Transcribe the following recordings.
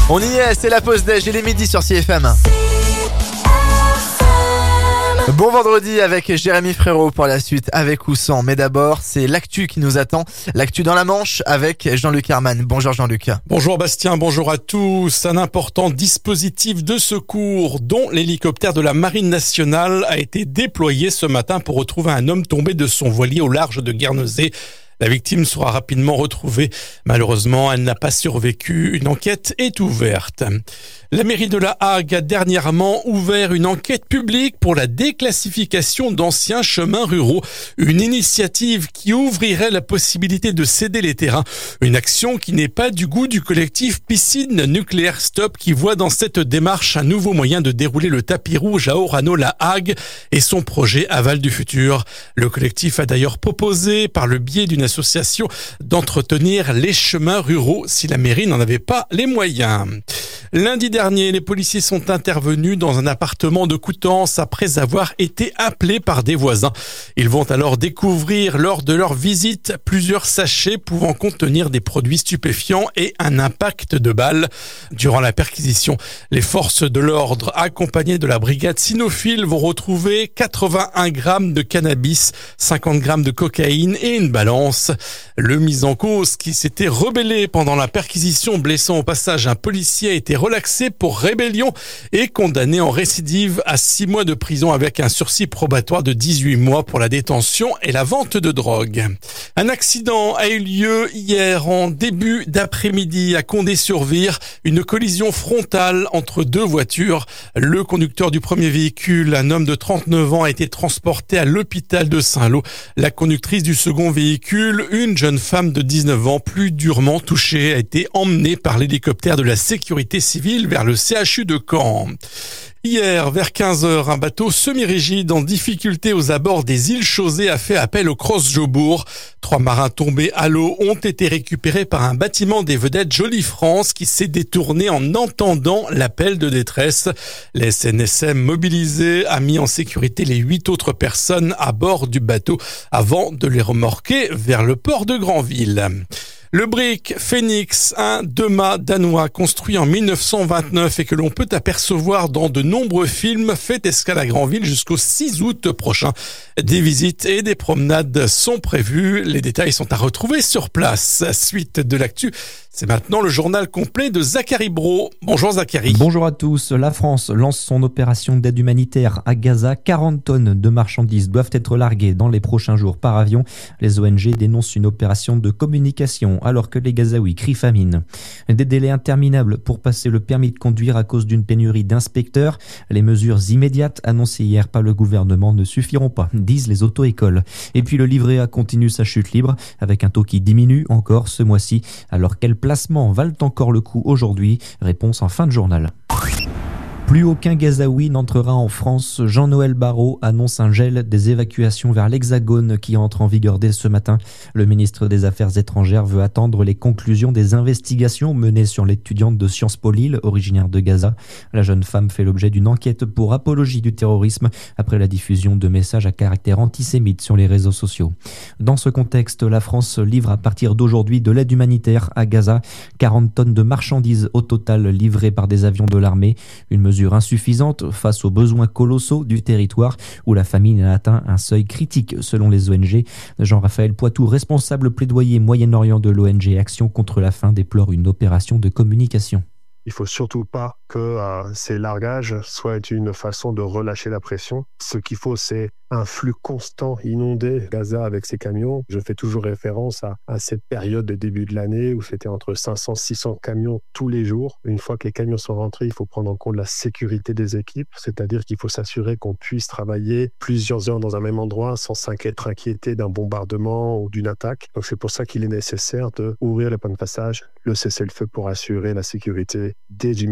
On y est, c'est la pause déj et les midis sur CFM. Bon vendredi avec Jérémy Frérot pour la suite, avec ou sans. Mais d'abord, c'est l'actu qui nous attend. L'actu dans la Manche avec Jean-Luc Herman. Bonjour Jean-Luc. Bonjour Bastien, bonjour à tous. Un important dispositif de secours dont l'hélicoptère de la Marine nationale a été déployé ce matin pour retrouver un homme tombé de son voilier au large de Guernesey. La victime sera rapidement retrouvée. Malheureusement, elle n'a pas survécu. Une enquête est ouverte. La mairie de La Hague a dernièrement ouvert une enquête publique pour la déclassification d'anciens chemins ruraux. Une initiative qui ouvrirait la possibilité de céder les terrains. Une action qui n'est pas du goût du collectif Piscine Nucléaire Stop qui voit dans cette démarche un nouveau moyen de dérouler le tapis rouge à Orano-La Hague et son projet Aval du futur. Le collectif a d'ailleurs proposé, par le biais d'une association, d'entretenir les chemins ruraux si la mairie n'en avait pas les moyens. Lundi dernier, les policiers sont intervenus dans un appartement de Coutances après avoir été appelés par des voisins. Ils vont alors découvrir lors de leur visite plusieurs sachets pouvant contenir des produits stupéfiants et un impact de balles. Durant la perquisition, les forces de l'ordre accompagnées de la brigade cynophile vont retrouver 81 grammes de cannabis, 50 grammes de cocaïne et une balance. Le mis en cause qui s'était rebellé pendant la perquisition blessant au passage un policier a été relaxé pour rébellion et condamné en récidive à 6 mois de prison avec un sursis probatoire de 18 mois pour la détention et la vente de drogue. Un accident a eu lieu hier en début d'après-midi à Condé-sur-Vire. Une collision frontale entre deux voitures. Le conducteur du premier véhicule, un homme de 39 ans, a été transporté à l'hôpital de Saint-Lô. La conductrice du second véhicule, une jeune femme de 19 ans, plus durement touchée, a été emmenée par l'hélicoptère de la sécurité civile vers le CHU de Caen. Hier, vers 15h, un bateau semi-rigide en difficulté aux abords des îles Chausey a fait appel au Cross-Jobourg. 3 marins tombés à l'eau ont été récupérés par un bâtiment des vedettes Jolie France qui s'est détourné en entendant l'appel de détresse. La SNSM mobilisée a mis en sécurité les 8 autres personnes à bord du bateau avant de les remorquer vers le port de Granville. Le brick Phoenix, un 2-mâts danois construit en 1929 et que l'on peut apercevoir dans de nombreux films, fait escale à Granville jusqu'au 6 août prochain. Des visites et des promenades sont prévues. Les détails sont à retrouver sur place. Suite de l'actu, c'est maintenant le journal complet de Zachary Brault. Bonjour Zachary. Bonjour à tous. La France lance son opération d'aide humanitaire à Gaza. 40 tonnes de marchandises doivent être larguées dans les prochains jours par avion. Les ONG dénoncent une opération de communication alors que les Gazaouis crient famine. Des délais interminables pour passer le permis de conduire à cause d'une pénurie d'inspecteurs. Les mesures immédiates annoncées hier par le gouvernement ne suffiront pas, disent les auto-écoles. Et puis le livret A continue sa chute libre avec un taux qui diminue encore ce mois-ci. Alors quels placements valent encore le coup aujourd'hui? Réponse en fin de journal. Plus aucun Gazaoui n'entrera en France. Jean-Noël Barrot annonce un gel des évacuations vers l'Hexagone qui entre en vigueur dès ce matin. Le ministre des Affaires étrangères veut attendre les conclusions des investigations menées sur l'étudiante de Sciences Po Lille, originaire de Gaza. La jeune femme fait l'objet d'une enquête pour apologie du terrorisme après la diffusion de messages à caractère antisémite sur les réseaux sociaux. Dans ce contexte, la France livre à partir d'aujourd'hui de l'aide humanitaire à Gaza. 40 tonnes de marchandises au total livrées par des avions de l'armée. Une mesure insuffisante face aux besoins colossaux du territoire où la famine a atteint un seuil critique selon les ONG. Jean-Raphaël Poitou, responsable plaidoyer Moyen-Orient de l'ONG Action contre la faim, déplore une opération de communication. Il ne faut surtout pas que ces largages soient une façon de relâcher la pression. Ce qu'il faut, c'est un flux constant, inonder Gaza avec ces camions. Je fais toujours référence à cette période de début de l'année où c'était entre 500 et 600 camions tous les jours. Une fois que les camions sont rentrés, il faut prendre en compte la sécurité des équipes, c'est-à-dire qu'il faut s'assurer qu'on puisse travailler plusieurs heures dans un même endroit sans être inquiété d'un bombardement ou d'une attaque. Donc c'est pour ça qu'il est nécessaire d'ouvrir les points de passage, le cessez-le-feu pour assurer la sécurité des humanitaires,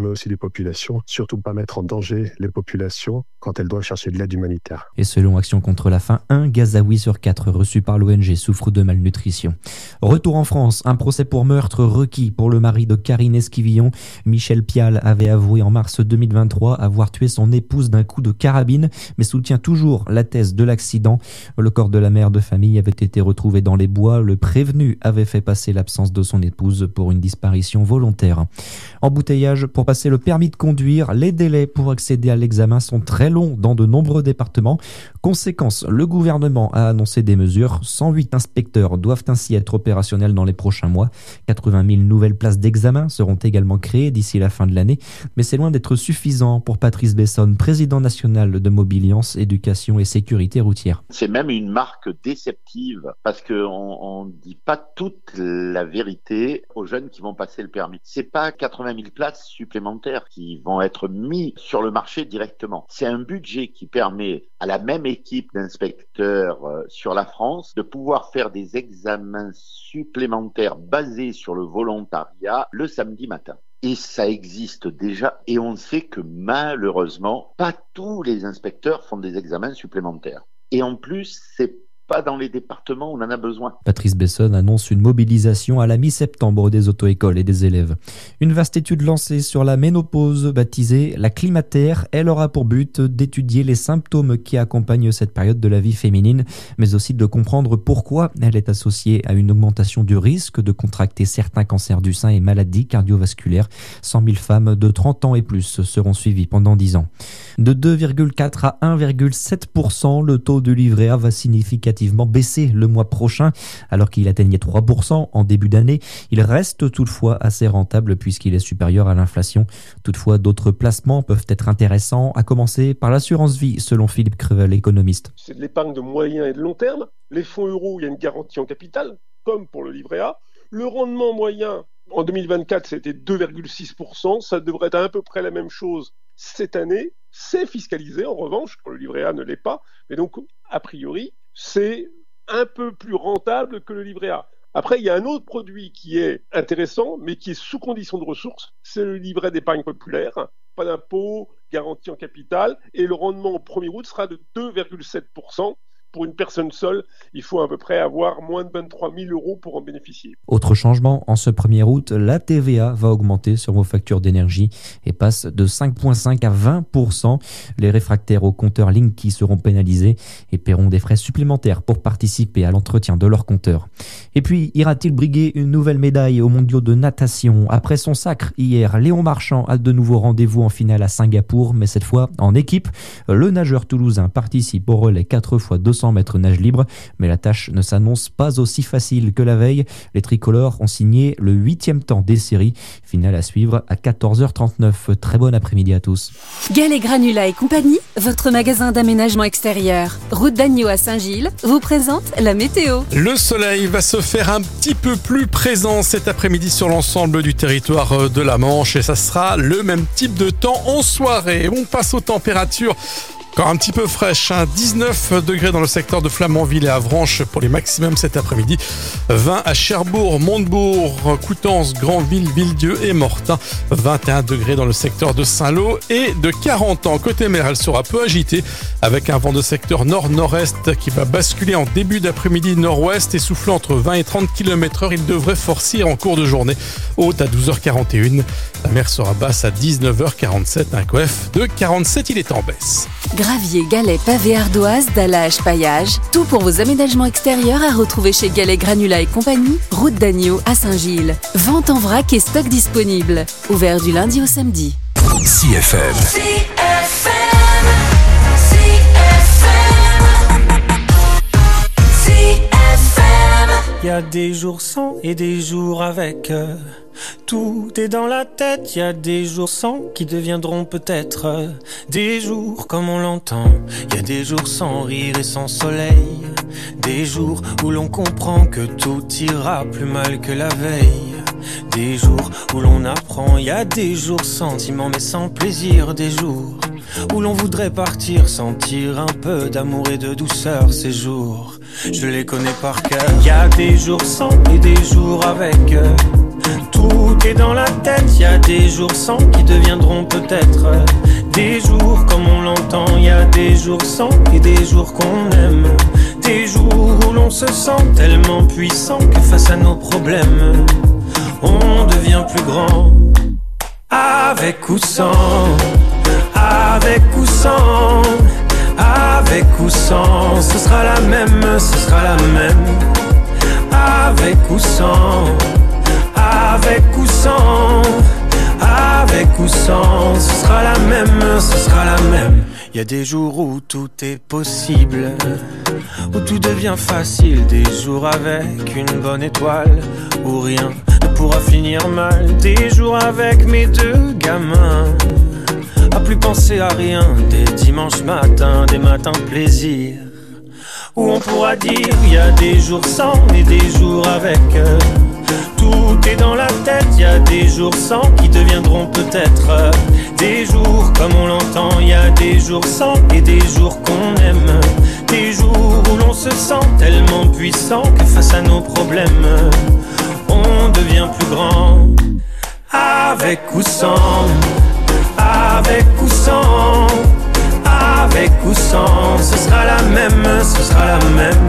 mais aussi des populations. Surtout pas mettre en danger les populations quand elles doivent chercher de l'aide humanitaire. Et selon Action contre la faim, 1 Gazaoui sur 4 reçu par l'ONG souffre de malnutrition. Retour en France, un procès pour meurtre requis pour le mari de Karine Esquivillon. Michel Pial avait avoué en mars 2023 avoir tué son épouse d'un coup de carabine, mais soutient toujours la thèse de l'accident. Le corps de la mère de famille avait été retrouvé dans les bois. Le prévenu avait fait passer l'absence de son épouse pour une disparition volontaire. Embouteillage pour passer le permis de conduire. Les délais pour accéder à l'examen sont très longs dans de nombreux départements. Conséquence, le gouvernement a annoncé des mesures. 108 inspecteurs doivent ainsi être opérationnels dans les prochains mois. 80 000 nouvelles places d'examen seront également créées d'ici la fin de l'année. Mais c'est loin d'être suffisant pour Patrice Bessonne, président national de Mobiliance, Éducation et Sécurité routière. C'est même une marque déceptive parce qu'on ne dit pas toute la vérité aux jeunes qui vont passer le permis. C'est pas 80 000 places supplémentaires qui vont être mis sur le marché directement. C'est un budget qui permet à la même équipe d'inspecteurs sur la France de pouvoir faire des examens supplémentaires basés sur le volontariat le samedi matin. Et ça existe déjà et on sait que malheureusement, pas tous les inspecteurs font des examens supplémentaires. Et en plus, c'est pas dans les départements où on en a besoin. Patrice Bessonne annonce une mobilisation à la mi-septembre des auto-écoles et des élèves. Une vaste étude lancée sur la ménopause, baptisée la climatère. Elle aura pour but d'étudier les symptômes qui accompagnent cette période de la vie féminine, mais aussi de comprendre pourquoi elle est associée à une augmentation du risque de contracter certains cancers du sein et maladies cardiovasculaires. 100 000 femmes de 30 ans et plus seront suivies pendant 10 ans. De 2,4 à 1,7%, le taux du livret A va significativement baisser le mois prochain, alors qu'il atteignait 3% en début d'année. Il reste toutefois assez rentable puisqu'il est supérieur à l'inflation. Toutefois, d'autres placements peuvent être intéressants, à commencer par l'assurance vie, selon Philippe Crevel, économiste. C'est de l'épargne de moyen et de long terme. Les fonds euros, il y a une garantie en capital, comme pour le livret A. Le rendement moyen, en 2024, c'était 2,6%. Ça devrait être à peu près la même chose cette année. C'est fiscalisé, en revanche, quand le livret A ne l'est pas. Mais donc, a priori, c'est un peu plus rentable que le livret A. Après, il y a un autre produit qui est intéressant, mais qui est sous condition de ressources. C'est le livret d'épargne populaire. Pas d'impôt, garantie en capital. Et le rendement au 1er août sera de 2,7%. Pour une personne seule, il faut à peu près avoir moins de 23 000 € pour en bénéficier. Autre changement, en ce 1er août, la TVA va augmenter sur vos factures d'énergie et passe de 5,5 à 20%. Les réfractaires au compteur Linky seront pénalisés et paieront des frais supplémentaires pour participer à l'entretien de leur compteur. Et puis, ira-t-il briguer une nouvelle médaille aux mondiaux de natation ? Après son sacre hier, Léon Marchand a de nouveau rendez-vous en finale à Singapour, mais cette fois en équipe. Le nageur toulousain participe au relais 4 x 200 mètres nage libre, mais la tâche ne s'annonce pas aussi facile que la veille. Les tricolores ont signé le 8e temps des séries. Finale à suivre à 14h39. Très bon après-midi à tous. Galets Granulats et compagnie, votre magasin d'aménagement extérieur, route d'Agneau à Saint-Gilles, vous présente la météo. Le soleil va se faire un petit peu plus présent cet après-midi sur l'ensemble du territoire de la Manche et ça sera le même type de temps en soirée. On passe aux températures. Encore un petit peu fraîche, 19 degrés dans le secteur de Flamanville et Avranches pour les maximums cet après-midi. 20 à Cherbourg, Montebourg, Coutances, Granville, Villedieu et Mortain. 21 degrés dans le secteur de Saint-Lô et de 40 ans. Côté mer, elle sera peu agitée avec un vent de secteur nord-nord-est qui va basculer en début d'après-midi nord-ouest et souffler entre 20 et 30 km/h. Il devrait forcir en cours de journée. Haute à 12h41. La mer sera basse à 19h47. Un coef de 47, il est en baisse. Gravier, galets, pavés, ardoises, dallage, paillage, tout pour vos aménagements extérieurs à retrouver chez Galets Granulats et compagnie, route d'Agneau à Saint-Gilles. Vente en vrac et stock disponible. Ouvert du lundi au samedi. CFM. Il y a des jours sans et des jours avec. Tout est dans la tête. Il y a des jours sans qui deviendront peut-être des jours comme on l'entend. Il y a des jours sans rire et sans soleil. Des jours où l'on comprend que tout ira plus mal que la veille. Des jours où l'on apprend. Il y a des jours sentiments mais sans plaisir. Des jours où l'on voudrait partir, sentir un peu d'amour et de douceur. Ces jours, je les connais par cœur. Il y a des jours sans et des jours avec. Tout est dans la tête. Y a des jours sans qui deviendront peut-être des jours comme on l'entend. Y a des jours sans et des jours qu'on aime. Des jours où l'on se sent tellement puissant que face à nos problèmes, on devient plus grand. Avec ou sans, avec ou sans, avec ou sans, ce sera la même, ce sera la même. Avec ou sans, avec ou sans, avec ou sans, ce sera la même, ce sera la même. Y a des jours où tout est possible, où tout devient facile. Des jours avec une bonne étoile, où rien ne pourra finir mal. Des jours avec mes deux gamins, à plus penser à rien. Des dimanches matins, des matins de plaisir, où on pourra dire y a des jours sans et des jours avec. Tout est dans la tête, y a des jours sans qui deviendront peut-être des jours comme on l'entend. Y a des jours sans et des jours qu'on aime. Des jours où l'on se sent tellement puissant que face à nos problèmes, on devient plus grand. Avec ou sans, avec ou sans, avec ou sans, ce sera la même, ce sera la même.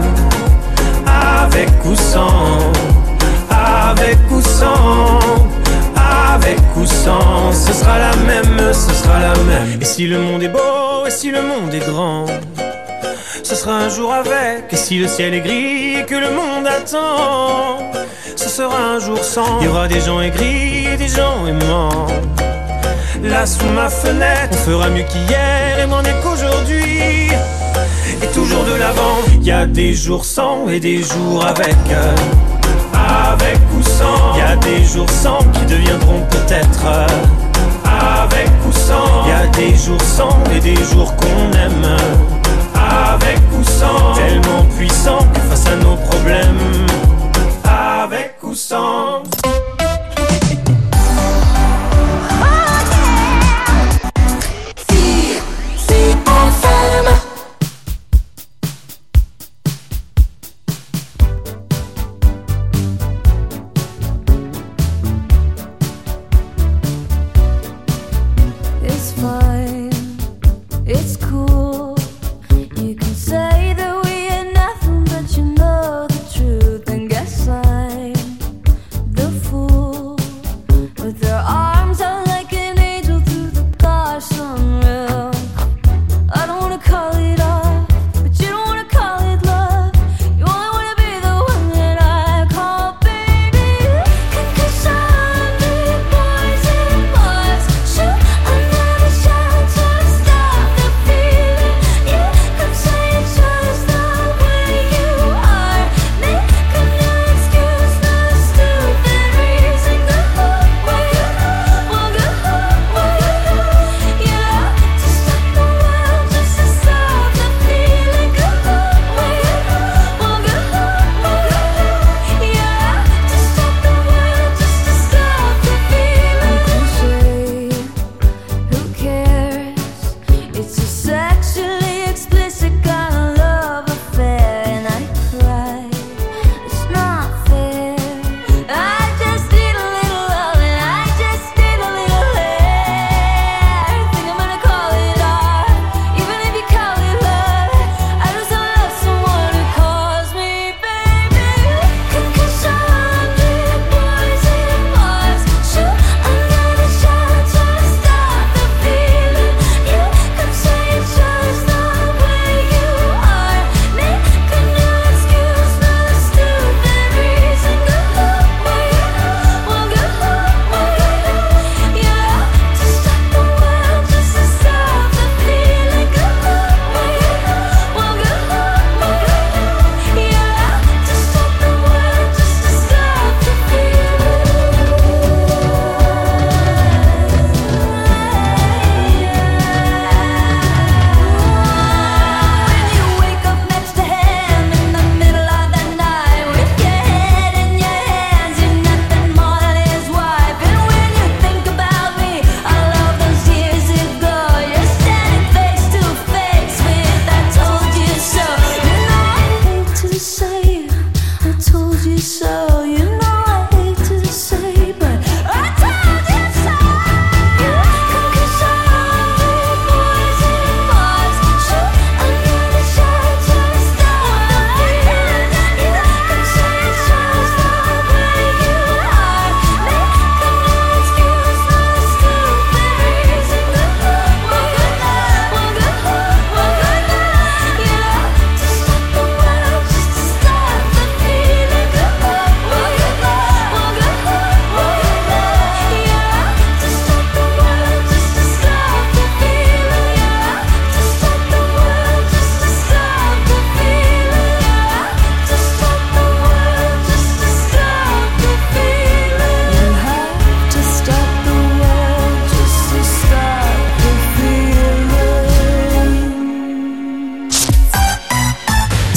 Avec ou sans, avec ou sans, avec ou sans, ce sera la même, ce sera la même. Et si le monde est beau, et si le monde est grand, ce sera un jour avec. Et si le ciel est gris et que le monde attend, ce sera un jour sans. Il y aura des gens aigris et des gens aimants. Là sous ma fenêtre, on fera mieux qu'hier et moins mieux qu'aujourd'hui. Et toujours de l'avant, y a des jours sans et des jours avec. Avec ou sans, y a des jours sans qui deviendront peut-être avec ou sans. Y a des jours sans et des jours qu'on aime. Avec ou sans, tellement puissant que face à nos problèmes. Avec ou sans. It's cool. You can say that we are nothing but you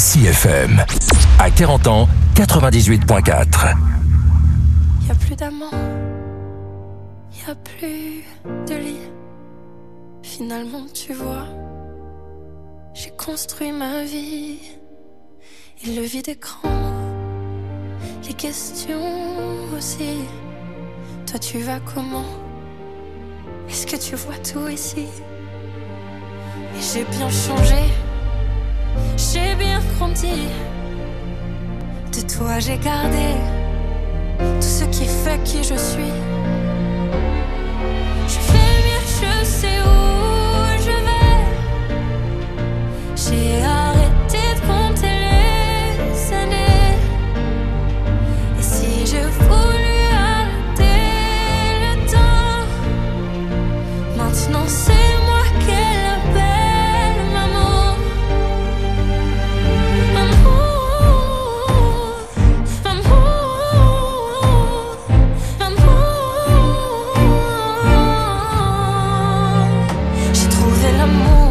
CFM. À 40 ans, 98.4. Y a plus d'amants, y a plus de lit. Finalement, tu vois, j'ai construit ma vie. Et le vide écran, les questions aussi. Toi, tu vas comment? Est-ce que tu vois tout ici? Et j'ai bien changé, j'ai bien grandi. De toi, j'ai gardé tout ce qui fait qui je suis. Je fais mieux, je sais où je vais. J'ai arrêté de compter les années. Et si je voulais arrêter le temps, maintenant c'est moi qu'elle appelle maman. Maman, maman, maman. J'ai trouvé l'amour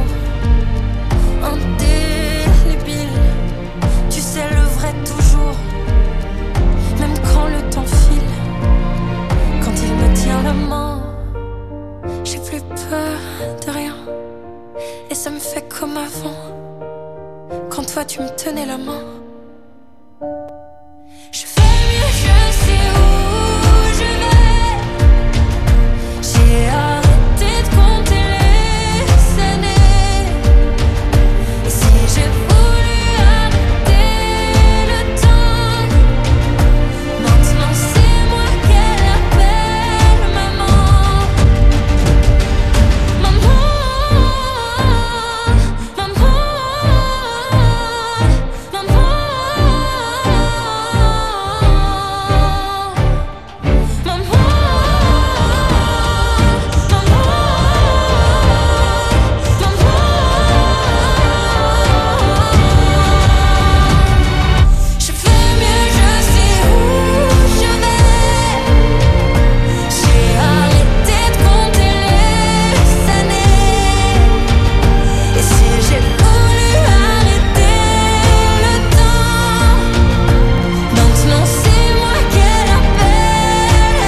indélébile. Tu sais le vrai toujours, même quand le temps file. Quand il me tient la main, j'ai plus peur de rien. Et ça me fait comme avant, quand toi tu me tenais la main. Je fais mieux, je sais où je vais. J'ai arrêté de compter les années. Et si j'ai voulu arrêter le temps, maintenant c'est moi qu'elle appelle maman. Maman, maman, maman, je fais mieux, je sais où je vais. J'ai arrêté de compter les années. Et si j'ai voulu arrêter le temps, maintenant c'est moi qu'elle appelle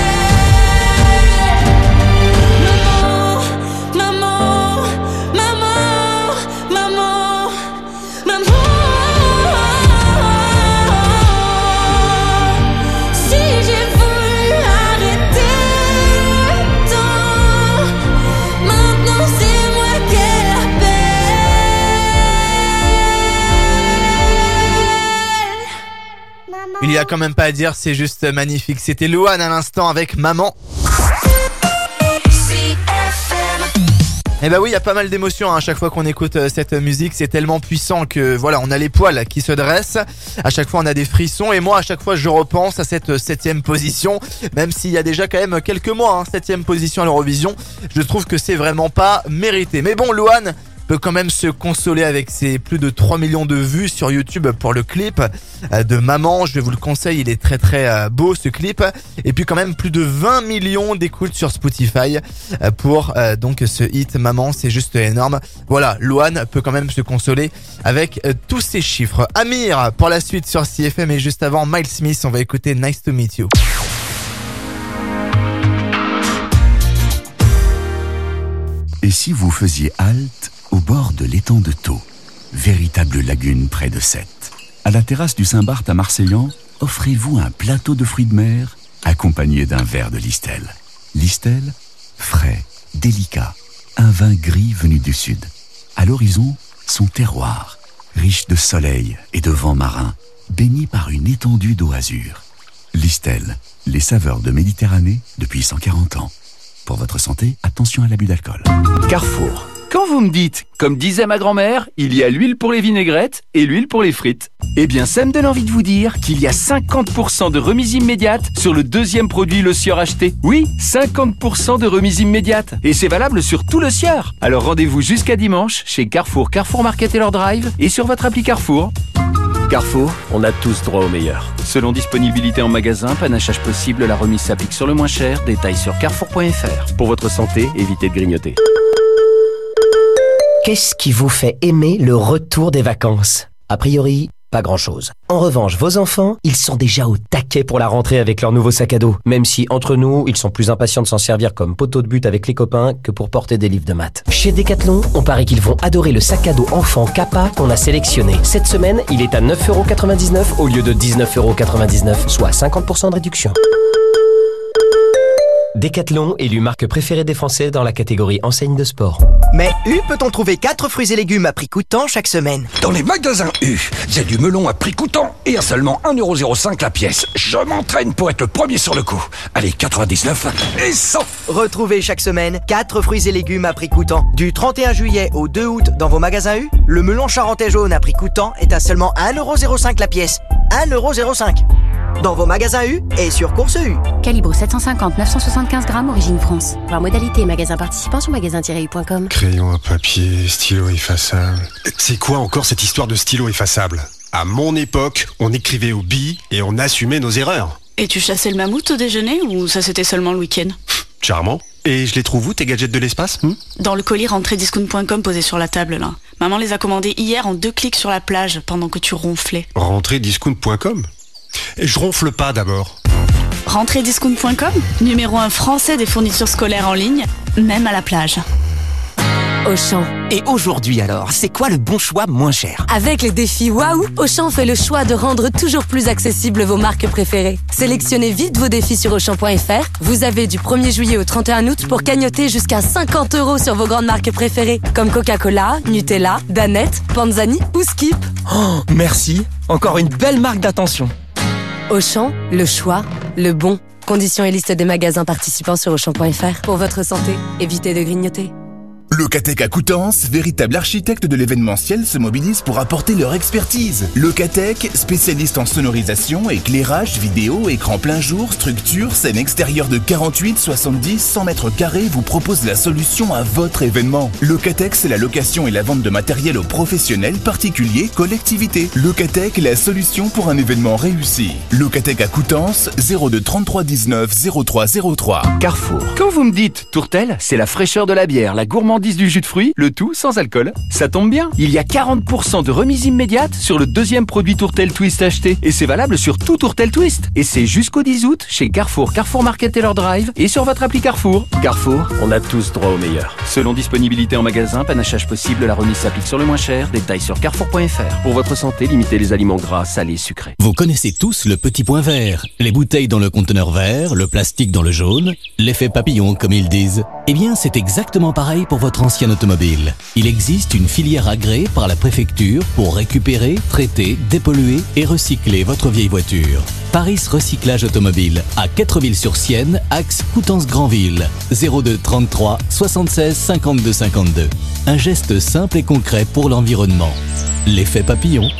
maman, maman, maman, maman, maman. Si j'ai voulu arrêter le temps, maintenant c'est moi qu'elle appelle. Il y a quand même pas à dire, c'est juste magnifique. C'était Louane à l'instant avec Maman. Eh bah oui, il y a pas mal d'émotions à chaque fois qu'on écoute cette musique, c'est tellement puissant que voilà, on a les poils qui se dressent, à chaque fois on a des frissons et moi à chaque fois je repense à cette 7ème position, même s'il y a déjà quand même quelques mois, 7ème position à l'Eurovision, je trouve que c'est vraiment pas mérité. Mais bon, Louane peut quand même se consoler avec ses plus de 3 millions de vues sur YouTube pour le clip de Maman. Je vous le conseille, il est très très beau ce clip. Et puis quand même plus de 20 millions d'écoutes sur Spotify pour donc ce hit Maman, c'est juste énorme. Voilà, Louane peut quand même se consoler avec tous ces chiffres. Amir pour la suite sur CFM et juste avant Miles Smith, on va écouter Nice to Meet You. Et si vous faisiez halte au bord de l'étang de Thau, véritable lagune près de Sète. À la terrasse du Saint-Barth à Marseillan, offrez-vous un plateau de fruits de mer accompagné d'un verre de Listel. Listel, frais, délicat, un vin gris venu du sud. À l'horizon, son terroir, riche de soleil et de vent marin, baigné par une étendue d'eau azur. Listel, les saveurs de Méditerranée depuis 140 ans. Pour votre santé, attention à l'abus d'alcool. Carrefour. Quand vous me dites, comme disait ma grand-mère, il y a l'huile pour les vinaigrettes et l'huile pour les frites, eh bien ça me donne envie de vous dire qu'il y a 50% de remise immédiate sur le deuxième produit Le Sieur acheté. Oui, 50% de remise immédiate. Et c'est valable sur tout Le Sieur. Alors rendez-vous jusqu'à dimanche chez Carrefour, Carrefour Market et leur drive et sur votre appli Carrefour. Carrefour, on a tous droit au meilleur. Selon disponibilité en magasin, panachage possible, la remise s'applique sur le moins cher. Détails sur carrefour.fr. Pour votre santé, évitez de grignoter. Qu'est-ce qui vous fait aimer le retour des vacances ? A priori, Pas grand-chose. En revanche, vos enfants, ils sont déjà au taquet pour la rentrée avec leur nouveau sac à dos. Même si, entre nous, ils sont plus impatients de s'en servir comme poteau de but avec les copains que pour porter des livres de maths. Chez Decathlon, on parie qu'ils vont adorer le sac à dos enfant Kappa qu'on a sélectionné. Cette semaine, il est à 9,99€ au lieu de 19,99€, soit 50% de réduction. Decathlon, élu marque préférée des Français dans la catégorie enseigne de sport. Mais U, peut-on trouver 4 fruits et légumes à prix coûtant chaque semaine? Dans les magasins U, il y a du melon à prix coûtant et à seulement 1,05€ la pièce. Je m'entraîne pour être le premier sur le coup. Allez, 99 et 100. Retrouvez chaque semaine 4 fruits et légumes à prix coûtant. Du 31 juillet au 2 août dans vos magasins U, le melon charentais jaune à prix coûtant est à seulement 1,05€ la pièce. 1,05€. Dans vos magasins U et sur Course U. Calibre 750, 975 grammes, origine France. Voir modalité magasin participant sur magasin-u.com. Crayon à papier, stylo effaçable. C'est quoi encore cette histoire de stylo effaçable? À mon époque, on écrivait au billes et on assumait nos erreurs. Et tu chassais le mammouth au déjeuner ou ça c'était seulement le week-end? Charmant. Et je les trouve où tes gadgets de l'espace? Dans le colis rentrediscount.com posé sur la table là. Maman les a commandés hier en 2 clics sur la plage pendant que tu ronflais. Rentrediscount.com? Je ronfle pas d'abord. Rentrediscount.com, numéro 1 français des fournitures scolaires en ligne, même à la plage. Auchan. Et aujourd'hui alors, c'est quoi le bon choix moins cher? Avec les défis Waouh, Auchan fait le choix de rendre toujours plus accessibles vos marques préférées. Sélectionnez vite vos défis sur Auchan.fr. Vous avez du 1er juillet au 31 août pour cagnotter jusqu'à 50€ sur vos grandes marques préférées, comme Coca-Cola, Nutella, Danette, Panzani ou Skip. Oh, merci. Encore une belle marque d'attention. Auchan, le choix, le bon. Conditions et liste des magasins participants sur Auchan.fr. Pour votre santé, évitez de grignoter. Locatec à Coutances, véritable architecte de l'événementiel, se mobilise pour apporter leur expertise. Locatec, spécialiste en sonorisation, éclairage, vidéo, écran plein jour, structure, scène extérieure de 48, 70, 100 mètres carrés, vous propose la solution à votre événement. Locatec, c'est la location et la vente de matériel aux professionnels, particuliers, collectivités. Locatec, la solution pour un événement réussi. Locatec à Coutances, 02 33 19 03 03. Carrefour. Quand vous me dites tourtelle, c'est la fraîcheur de la bière, la gourmandise du jus de fruits, le tout sans alcool. Ça tombe bien, il y a 40% de remise immédiate sur le deuxième produit Tourtel Twist acheté. Et c'est valable sur tout Tourtel Twist. Et c'est jusqu'au 10 août chez Carrefour, Carrefour Market et leur drive et sur votre appli Carrefour. Carrefour, on a tous droit au meilleur. Selon disponibilité en magasin, panachage possible, la remise s'applique sur le moins cher. Détails sur carrefour.fr. Pour votre santé, limitez les aliments gras, salés, sucrés. Vous connaissez tous le petit point vert. Les bouteilles dans le conteneur vert, le plastique dans le jaune, l'effet papillon comme ils disent. Eh bien, c'est exactement pareil pour votre ancien automobile. Il existe une filière agréée par la préfecture pour récupérer, traiter, dépolluer et recycler votre vieille voiture. Paris Recyclage Automobile à Quattreville-sur-Sienne, axe Coutances-Granville, 02 33 76 52 52. Un geste simple et concret pour l'environnement. L'effet papillon.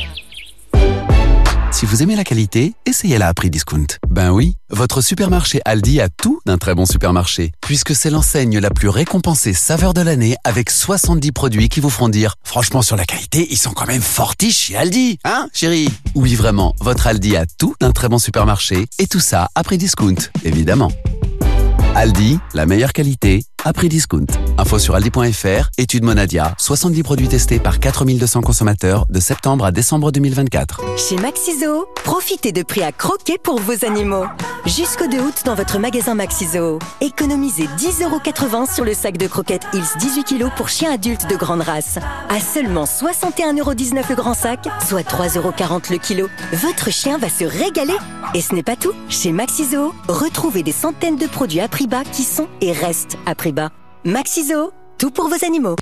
Si vous aimez la qualité, essayez-la à prix discount. Ben oui, votre supermarché Aldi a tout d'un très bon supermarché, puisque c'est l'enseigne la plus récompensée saveur de l'année avec 70 produits qui vous feront dire « Franchement, sur la qualité, ils sont quand même fortiches chez Aldi, hein, chérie ?» Oui, vraiment, votre Aldi a tout d'un très bon supermarché, et tout ça à prix discount, évidemment. Aldi, la meilleure qualité, à prix discount. Info sur aldi.fr, étude Monadia, 70 produits testés par 4200 consommateurs de septembre à décembre 2024. Chez Maxiso, profitez de prix à croquer pour vos animaux. Jusqu'au 2 août dans votre magasin Maxiso. Économisez 10,80€ sur le sac de croquettes Hills 18 kg pour chiens adultes de grande race. À seulement 61,19€ le grand sac, soit 3,40€ le kilo. Votre chien va se régaler. Et ce n'est pas tout. Chez Maxiso, retrouvez des centaines de produits à prix bas qui sont et restent à prix bas. Maxiso, tout pour vos animaux.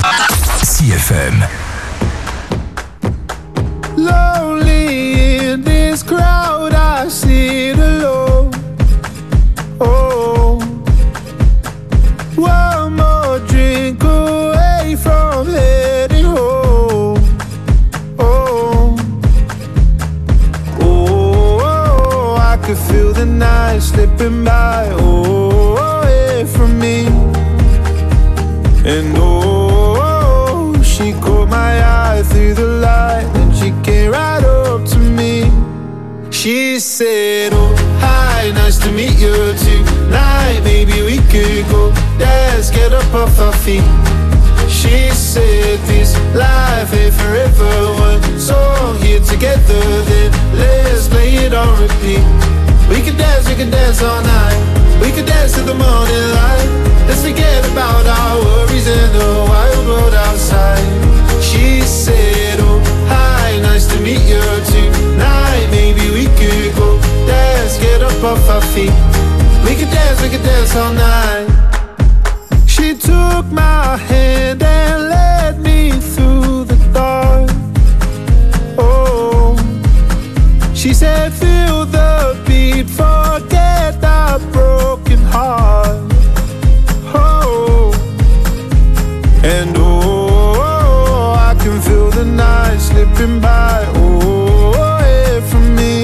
CFM. Lonely in this crowd, I sit alone. Oh, one more drink away from heading home. Oh, oh, I could feel the night slipping by. Oh, away from me. And oh, she caught my eye through the light, and she came right up to me. She said, oh, hi, nice to meet you tonight. Maybe we could go dance, get up off our feet. She said, this life ain't forever, one song here to get we can dance all night. We could dance to the morning light. Let's forget about our worries and the wild world outside. She said, oh, hi, nice to meet you tonight. Maybe we could go dance, get up off our feet. We could dance all night. She took my hand and led me through the dark. Oh, she said, feel the beat, forget our broken heart. Oh, and oh, I can feel the night slipping by. Oh, away from me.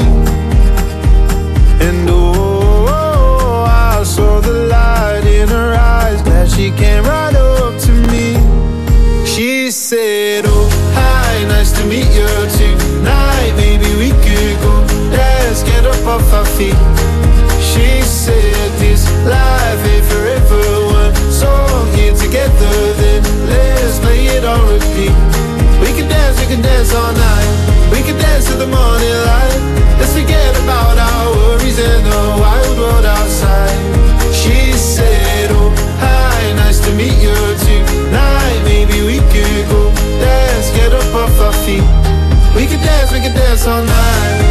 And oh, I saw the light in her eyes, glad she came right up to me. She said, oh, hi, nice to meet you tonight. Maybe we could go dance, get up off our feet. She said, this life ain't forever. One song here together, then let's play it on repeat. We can dance all night. We can dance to the morning light. Let's forget about our worries and the wild world outside. She said, oh, hi, nice to meet you tonight. Maybe we could go dance, get up off our feet. We can dance all night.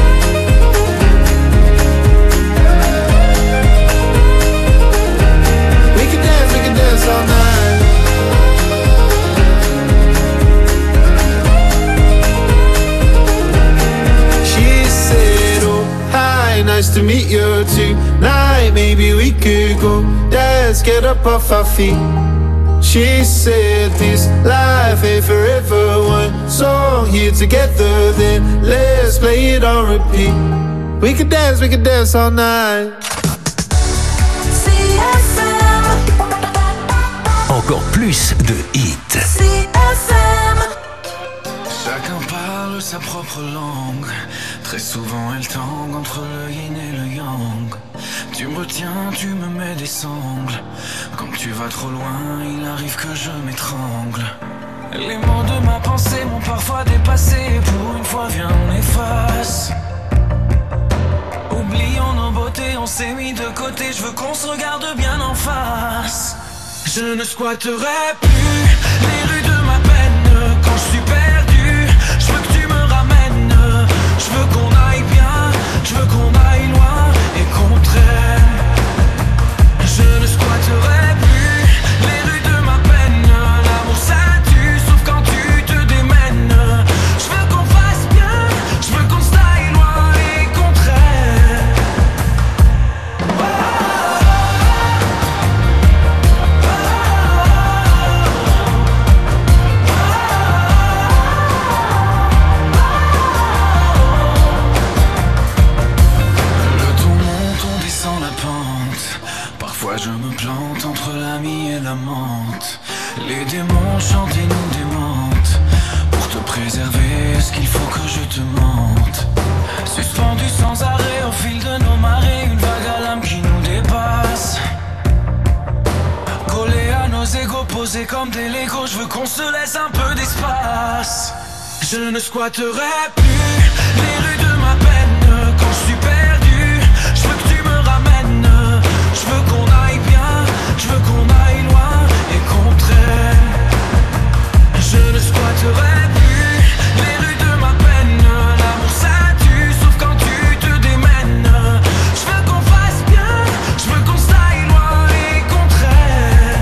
We can dance all night. She said, oh, hi, nice to meet you tonight. Maybe we could go dance, get up off our feet. She said, this life ain't forever. One song here together, then let's play it on repeat. We can dance all night. Encore plus de hits. Chacun parle sa propre langue. Très souvent elle tangue entre le yin et le yang. Tu me retiens, tu me mets des sangles. Quand tu vas trop loin, il arrive que je m'étrangle. Les mots de ma pensée m'ont parfois dépassé. Pour une fois, viens, on efface. Oublions nos beautés, on s'est mis de côté. Je veux qu'on se regarde bien en face. Je ne squatterai plus les rues de ma peine. Quand je suis perdu, je veux que tu me ramènes. Je veux qu'on aille bien, je veux qu'on aille loin et qu'on traîne. Je ne squatterai plus les rues de ma peine. L'amour ça tue, sauf quand tu te démènes. Je veux qu'on fasse bien, je veux qu'on aille loin et qu'on traîne. Je me plante entre l'ami et la menthe. Les démons chantent et nous démentent. Pour te préserver, est-ce qu'il faut que je te mente? Suspendu sans arrêt au fil de nos marées, une vague à l'âme qui nous dépasse. Collé à nos égos, posés comme des Legos, je veux qu'on se laisse un peu d'espace. Je ne squatterai plus les rues de ma peine. Quand je suis perdu, je veux que tu me ramènes. Je veux qu'on aille bien, je veux qu'on aille loin et qu'on traîne. Je ne squatterai plus les rues de ma peine. L'amour ça tue, sauf quand tu te démènes. Je veux qu'on fasse bien, je veux qu'on aille loin et qu'on traîne.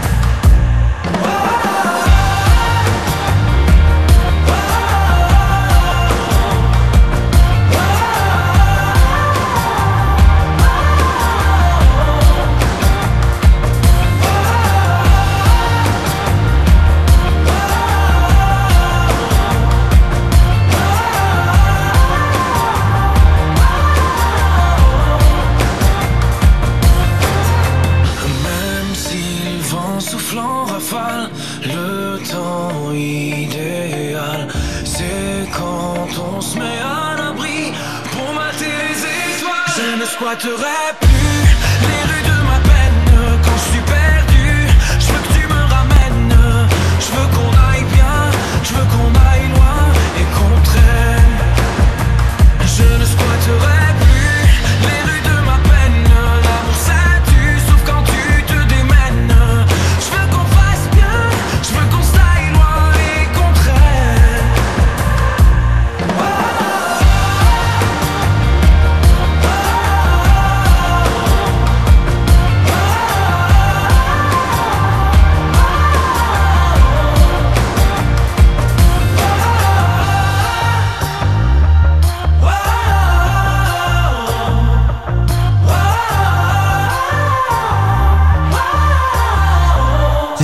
Le temps idéal, c'est quand on se met à l'abri pour mater les étoiles. Je ne squatterai plus les rues de ma peine. Quand je suis perdu, je veux que tu me ramènes. Je veux qu'on aille bien, je veux qu'on aille loin et qu'on traîne. Je ne squatterai plus les rues de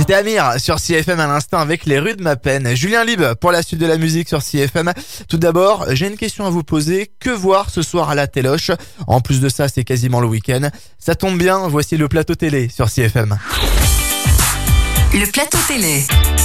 C'était Amir sur CFM à l'instant avec les rues de ma peine. Julien Lib pour la suite de la musique sur CFM. Tout d'abord, j'ai une question à vous poser. Que voir ce soir à la téloche? En plus de ça, c'est quasiment le week-end. Ça tombe bien, voici le plateau télé sur CFM. Le plateau télé.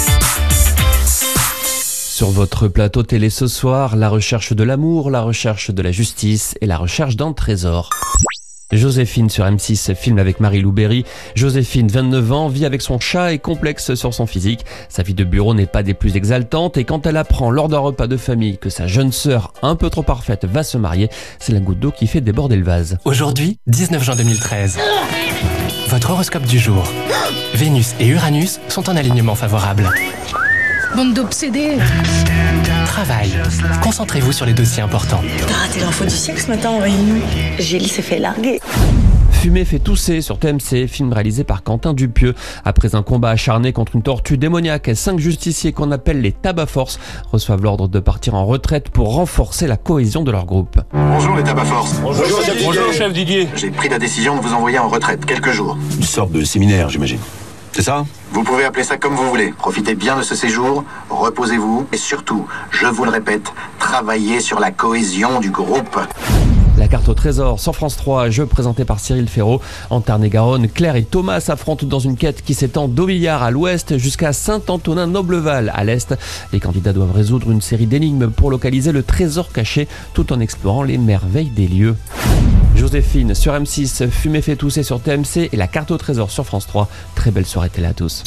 Sur votre plateau télé ce soir, la recherche de l'amour, la recherche de la justice et la recherche d'un trésor. Joséphine sur M6 filme avec Marie-Lou Berry. Joséphine, 29 ans, vit avec son chat et complexe sur son physique. Sa vie de bureau n'est pas des plus exaltantes et quand elle apprend lors d'un repas de famille que sa jeune sœur, un peu trop parfaite, va se marier, c'est la goutte d'eau qui fait déborder le vase. Aujourd'hui, 19 juin 2013. Votre horoscope du jour. Vénus et Uranus sont en alignement favorable. Bande d'obsédés. Travail. Concentrez-vous sur les dossiers importants. T'as raté l'info du siècle ce matin en réunion. Gilles s'est fait larguer. Fumer fait tousser sur TMC, film réalisé par Quentin Dupieux. Après un combat acharné contre une tortue démoniaque, 5 justiciers qu'on appelle les Tabac-Force reçoivent l'ordre de partir en retraite pour renforcer la cohésion de leur groupe. Bonjour les Tabac-Force. Bonjour chef Didier. J'ai pris la décision de vous envoyer en retraite quelques jours. Une sorte de séminaire, j'imagine. C'est ça ? Vous pouvez appeler ça comme vous voulez. Profitez bien de ce séjour, reposez-vous et surtout, je vous le répète, travaillez sur la cohésion du groupe. La carte au trésor sur France 3, jeu présenté par Cyril Ferraud. En Tarn-et-Garonne, Claire et Thomas s'affrontent dans une quête qui s'étend d'Aubillard à l'ouest jusqu'à Saint-Antonin-Nobleval à l'est. Les candidats doivent résoudre une série d'énigmes pour localiser le trésor caché tout en explorant les merveilles des lieux. Joséphine sur M6, Fumer fait tousser sur TMC et la carte au trésor sur France 3. Très belle soirée télé à tous.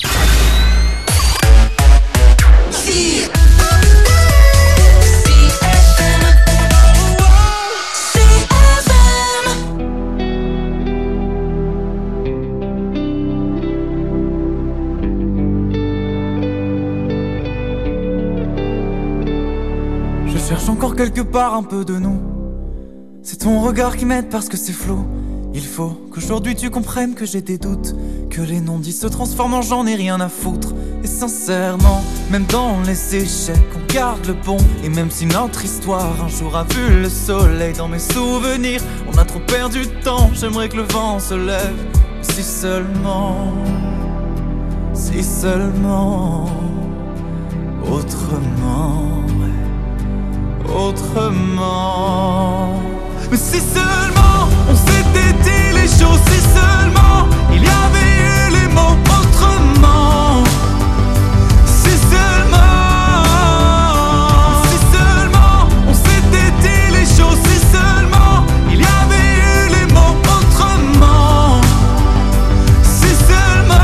Je cherche encore quelque part un peu de nous. C'est ton regard qui m'aide parce que c'est flou. Il faut qu'aujourd'hui tu comprennes que j'ai des doutes, que les non-dits se transforment en j'en ai rien à foutre. Et sincèrement, même dans les échecs, on garde le bon. Et même si notre histoire un jour a vu le soleil, dans mes souvenirs, on a trop perdu de temps. J'aimerais que le vent se lève, si seulement, autrement, autrement. Mais si seulement on s'était dit les choses, si seulement il y avait eu les mots autrement. Si seulement on s'était dit les choses, si seulement il y avait eu les mots autrement. Si seulement.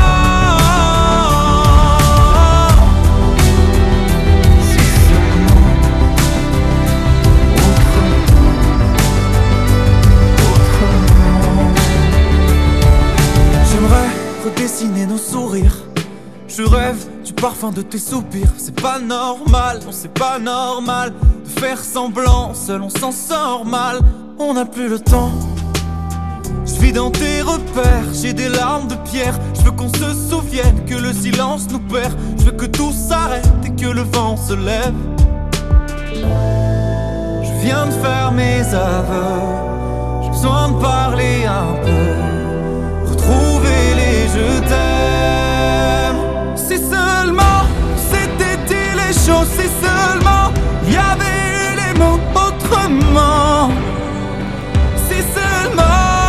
Redessiner nos sourires. Je rêve du parfum de tes soupirs. C'est pas normal, non c'est pas normal de faire semblant, seul on s'en sort mal. On n'a plus le temps. Je vis dans tes repères, j'ai des larmes de pierre. Je veux qu'on se souvienne que le silence nous perd. Je veux que tout s'arrête et que le vent se lève. Je viens de faire mes aveux. J'ai besoin de parler un peu, retrouver les je t'aime. Si seulement c'était dit les choses, si seulement il y avait eu les mots autrement. Si seulement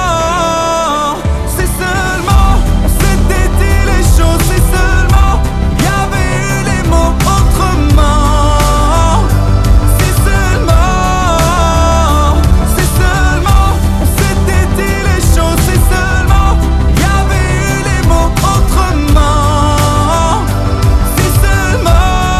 on s'était dit les choses, si seulement il y avait eu les mots autrement. Si seulement on s'était dit les choses, si seulement il y avait eu les mots autrement. Si seulement.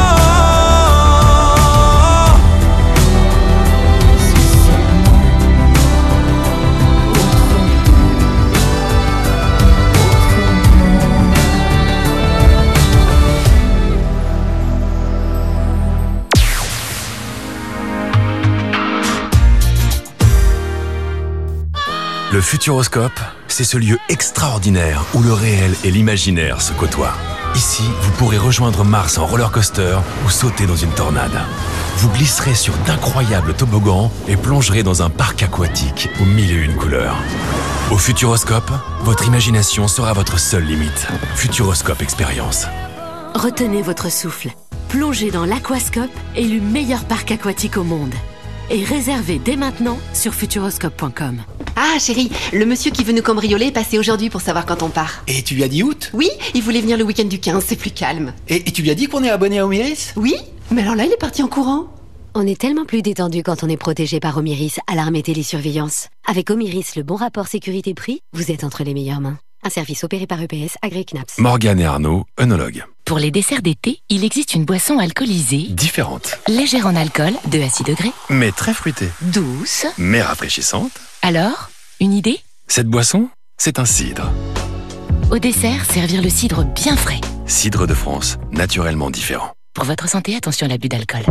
Le Futuroscope, c'est ce lieu extraordinaire où le réel et l'imaginaire se côtoient. Ici, vous pourrez rejoindre Mars en roller coaster ou sauter dans une tornade. Vous glisserez sur d'incroyables toboggans et plongerez dans un parc aquatique aux 1001 couleurs. Au Futuroscope, votre imagination sera votre seule limite. Futuroscope Expérience. Retenez votre souffle. Plongez dans l'Aquascope, élu meilleur parc aquatique au monde. Et réservez dès maintenant sur futuroscope.com. Ah chérie, le monsieur qui veut nous cambrioler est passé aujourd'hui pour savoir quand on part. Et tu lui as dit août? Oui, il voulait venir le week-end du 15, c'est plus calme. Et tu lui as dit qu'on est abonné à Omiris? Oui, mais alors là il est parti en courant. On est tellement plus détendu quand on est protégé par Omiris, alarme et télésurveillance. Avec Omiris, le bon rapport sécurité-prix, vous êtes entre les meilleures mains. Un service opéré par EPS, agréé CNAPS. Morgane et Arnaud, œnologues. Pour les desserts d'été, il existe une boisson alcoolisée, Différente, légère en alcool, 2 à 6 degrés, mais très fruitée, douce. mais rafraîchissante. Alors, une idée? Cette boisson, c'est un cidre. Au dessert, servir le cidre bien frais. Cidre de France, naturellement différent. Pour votre santé, attention à l'abus d'alcool.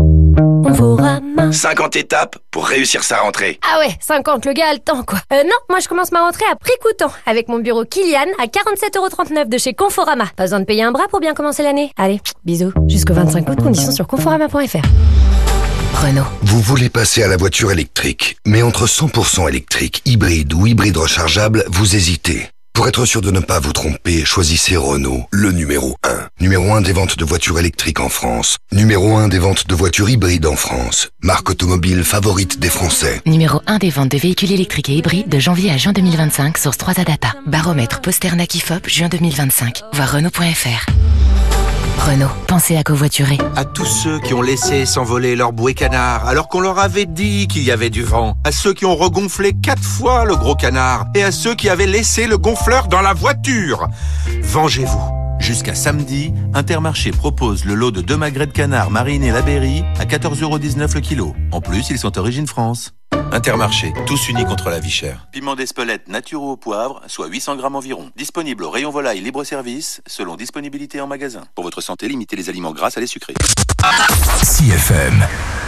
50 étapes pour réussir sa rentrée. Ah ouais, 50, le gars a le temps quoi. Non, moi je commence ma rentrée à prix coûtant avec mon bureau Kilian à 47,39€ de chez Conforama. Pas besoin de payer un bras pour bien commencer l'année. Allez, bisous. Jusqu'au 25 août, conditions sur conforama.fr. Renault. Vous voulez passer à la voiture électrique, mais entre 100% électrique, hybride ou hybride rechargeable, vous hésitez. Pour être sûr de ne pas vous tromper, choisissez Renault, le numéro 1. Numéro 1 des ventes de voitures électriques en France. Numéro 1 des ventes de voitures hybrides en France. Marque automobile favorite des Français. Numéro 1 des ventes de véhicules électriques et hybrides de janvier à juin 2025, source 3A Data. Baromètre Posternak IFOP, juin 2025. Voir Renault.fr. Renault, pensez à covoiturer. À tous ceux qui ont laissé s'envoler leur bouée canard alors qu'on leur avait dit qu'il y avait du vent. À ceux qui ont regonflé 4 fois le gros canard. Et à ceux qui avaient laissé le gonfleur dans la voiture. Vengez-vous. Jusqu'à samedi, Intermarché propose le lot de 2 magrets de canard marinés Labéry à 14,19€ le kilo. En plus, ils sont origine France. Intermarché, tous unis contre la vie chère. Piment d'Espelette nature au poivre, soit 800 grammes environ. Disponible au rayon volaille libre-service, selon disponibilité en magasin. Pour votre santé, limitez les aliments gras à les sucrés. CFM.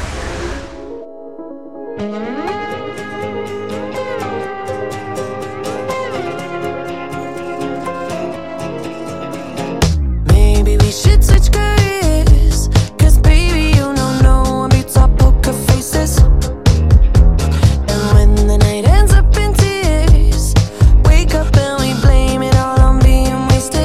Maybe we should switch careers, 'cause baby you know no one beats our poker faces. And when the night ends up in tears, wake up and we blame it all on being wasted.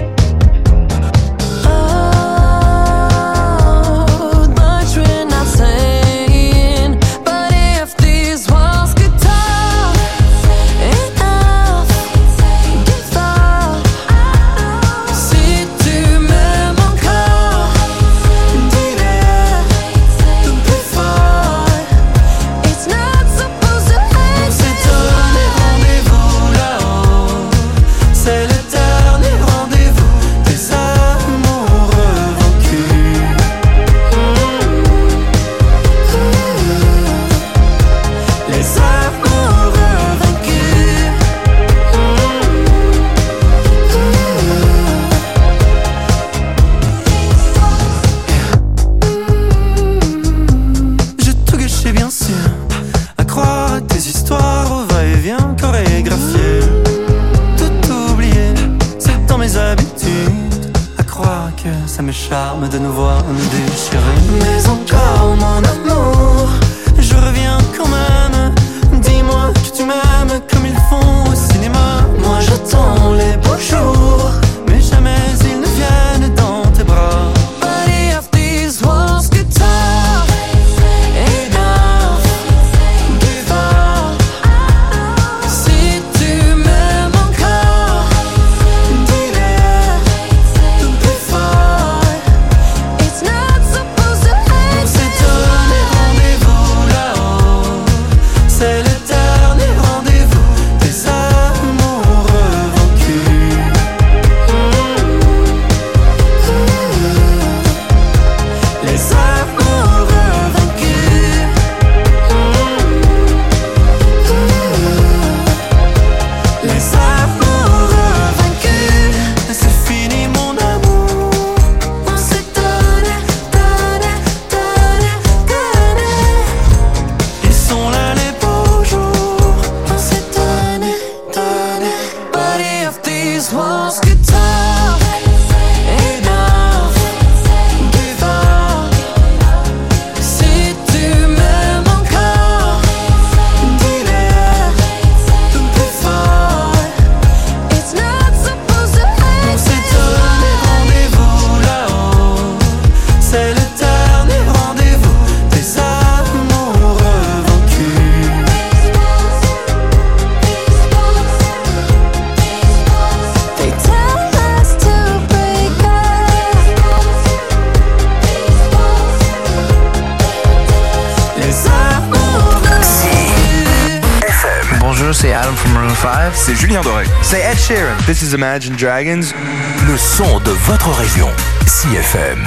Oh, much we're not saying, but if these walls could talk, enough, give up. Si tu m'aimes encore, dis-le plus fort. It's not supposed to end. On s'est donné rendez-vous là-haut. C'est le dernier rendez-vous des amoureux vaincus. Les amoureux vaincus. J'ai tout gâché bien sûr, à croire à tes histoires au va-et-vient chorégraphié. Tout oublié, c'est dans mes habitudes, à croire que ça me charme de nous voir nous déchirer. Mais encore mon amour, je reviens quand même. Dis-moi que tu m'aimes comme ils font au cinéma. Moi j'attends les beaux jours, mais jamais ils ne viennent dans tes bras. But if these walls could talk, enough, give up. Si tu m'aimes encore, dis-le plus fort. It's not supposed to end. On s'est donné Bonjour, c'est Adam from Maroon 5. C'est Julien Doré. C'est Ed Sheeran. This is Imagine Dragons. Le son de votre région. CFM.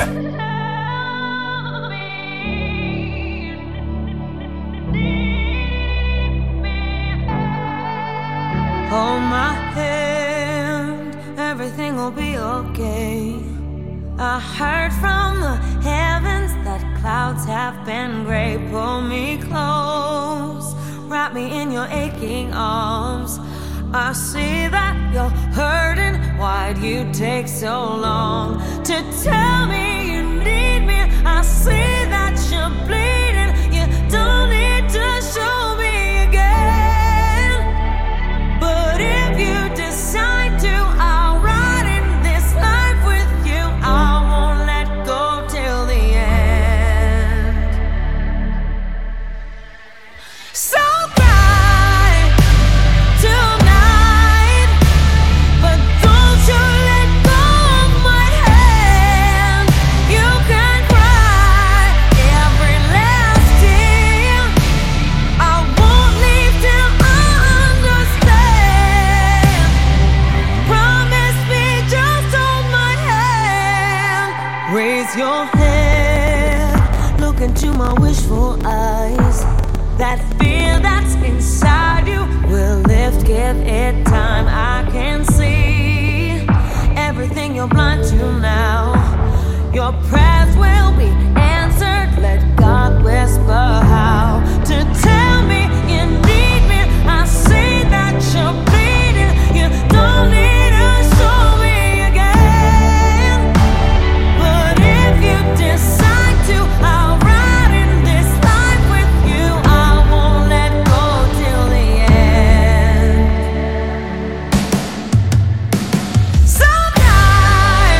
Hold my hand, everything will be okay. I heard from the heavens that clouds have been gray. Pull me close, wrap me in your aching arms. I see that you're hurting, why'd you take so long to tell me you need me? I see that you're bleeding, you don't need to show me again. But if you decide to, I'll ride in this life with you. I won't let go till the end. So cry tonight, but don't you let go of my hand. You can cry every last tear. I won't leave till I understand. Promise me, just hold my hand. Raise your head, look into my wishful eyes. That fear that's inside you will lift, give it time. I can see everything you're blind to now. Your prayers will be answered. Let God whisper how to tell me you need me. I see that you're bleeding. You don't need to show me again. But if you decide to, I'll ride in this life with you. I won't let go till the end. So cry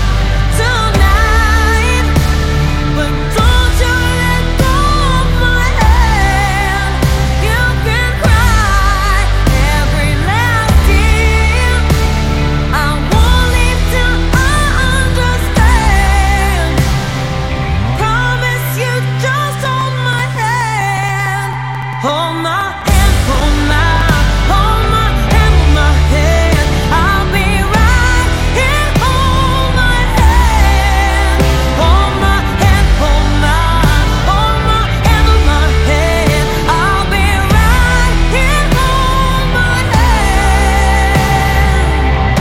tonight, but don't you let go of my hand. You can cry every last tear. I won't leave till I understand. Promise you, just hold my hand. Hold my hand, hold my hand, hold my hand. I'll be right here. Hold my hand, hold my hand, hold my hand, hold my hand. I'll be right here. Hold my hand.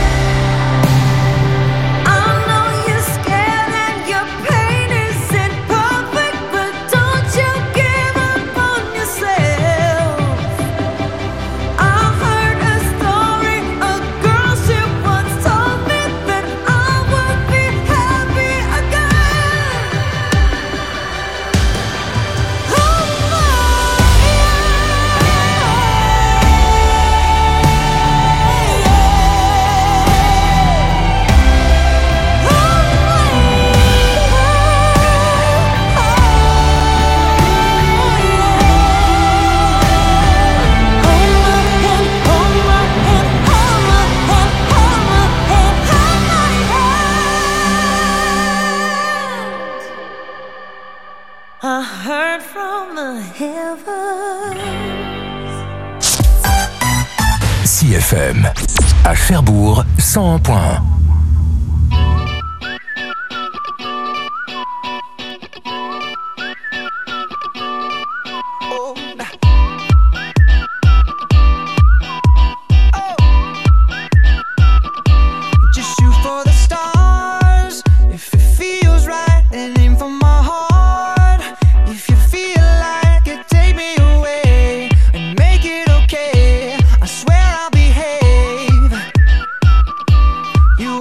I know you're scared and your pain isn't perfect, but don't you give up on yourself. I heard a story, a girl she once told me that I would be happy again. Hold my I heard from the heavens. CFM. À Cherbourg, 101.1. Just shoot for the stars. If it feels right, then aim for my heart. If you feel like it, take me away and make it okay. I swear I'll behave. You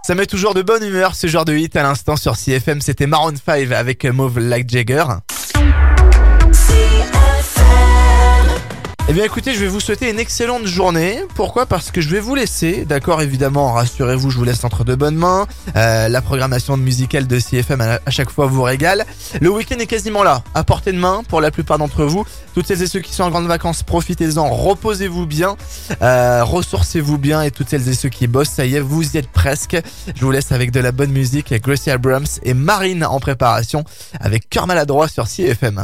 Ça met toujours de bonne humeur ce genre de hit à l'instant sur CFM. C'était Maroon 5 avec Move Like Jagger. Eh bien écoutez, je vais vous souhaiter une excellente journée. Pourquoi ? Parce que je vais vous laisser, d'accord, évidemment, rassurez-vous, je vous laisse entre de bonnes mains. La programmation musicale de CFM à chaque fois vous régale. Le week-end est quasiment là, à portée de main pour la plupart d'entre vous. Toutes celles et ceux qui sont en grandes vacances, profitez-en, reposez-vous bien, ressourcez-vous bien, et toutes celles et ceux qui bossent, ça y est, vous y êtes presque. Je vous laisse avec de la bonne musique, Gracie Abrams et Marine en préparation avec Cœur Maladroit sur CFM.